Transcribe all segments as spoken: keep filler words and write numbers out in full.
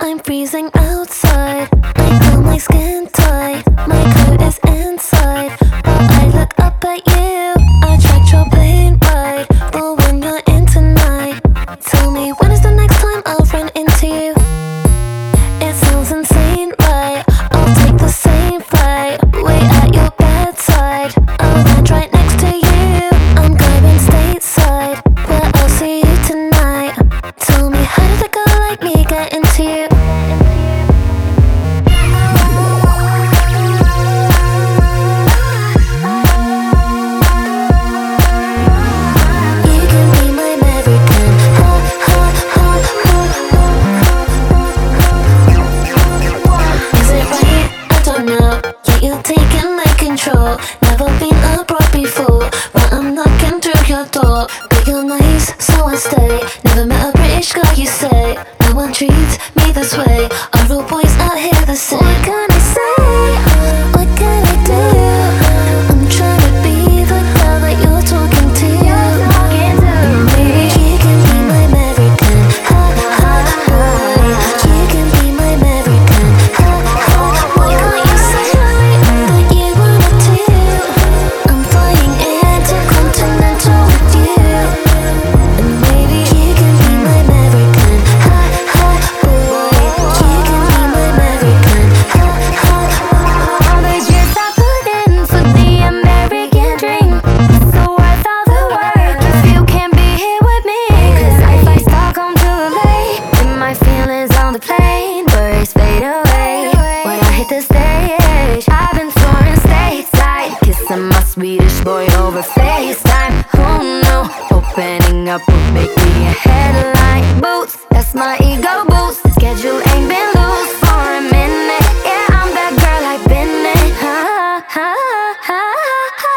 I'm freezing outside. I feel my skin tight. My coat is inside, but I look up at you. I tracked your plane ride, but when you're in tonight, tell me when is the next time I'll run into you? It sounds insane, right? I'll take the same flight. Wait at your bedside. I'll land right next to you. I'm going stateside, but I'll see you tonight. Tell me, how did a girl like me get into you? Never been abroad before, but I'm knocking through your door. But you're nice, so I stay. Never met a British girl, you say. No one treats me this way. Are all boys out here the same? What can I say? What can I do? I'm trying to be the girl that you're talking to. Maybe you can be my American. Ha ha ha. You can be my American. Ha ha. Why can't you say that you wanna do? I'm flying intercontinental with you, and maybe you can be my American. Ha ha boy. You can be my American. Ha ha. All the years I put in for the American dream, so worth all the work if you can't be here with me. Cause if I start come too late, then my feelings on the plane birds fade away. When I hit the stage, I've been touring stateside, kissing my Swedish boy over FaceTime. Oh no, opening up will make me a headline. Boots, that's my ego boost. Schedule ain't been loose for a minute. Yeah, I'm that girl I've been in. Ha ha ha ha.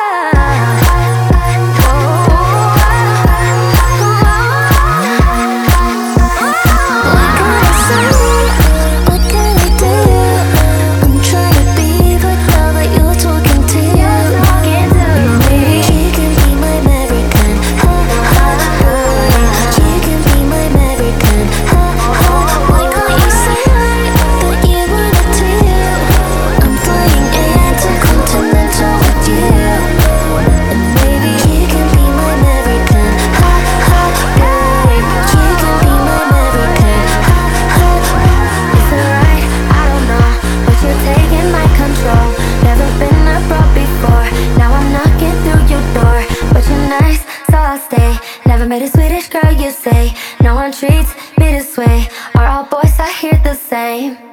What can I say? What can I do? I'm trying to be the girl that you're talking to. Maybe you can be my American. Ha ha boy. You can be my American. Ha ha. Why can't you say that you wanna do? I'm flying intercontinental with you, and maybe you can be my American. Ha ha boy. You can be my American. Ha ha. Is it right? I don't know, but you're taking my control. Never been abroad before, now I'm knocking through your door. But you're nice, so I'll stay. Never met a Swedish girl, you say. No one treats me this way. Are all boys out here the same?